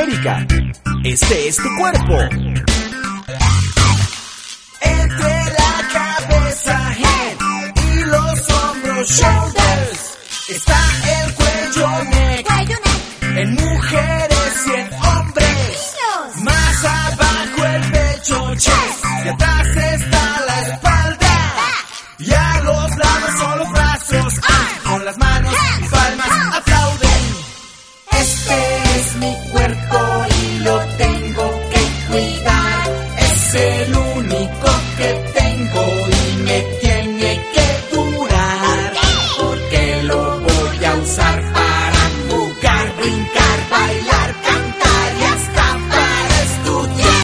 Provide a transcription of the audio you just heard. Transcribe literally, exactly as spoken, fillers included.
Latinoamérica. Este es tu cuerpo. Entre la cabeza, head, y los hombros, shoulders, está el cuello, neck, en mujeres y en hombres. Más abajo el pecho, chest, y atrás está la espalda. Y a los lados son los brazos, ah, con las manos y palmas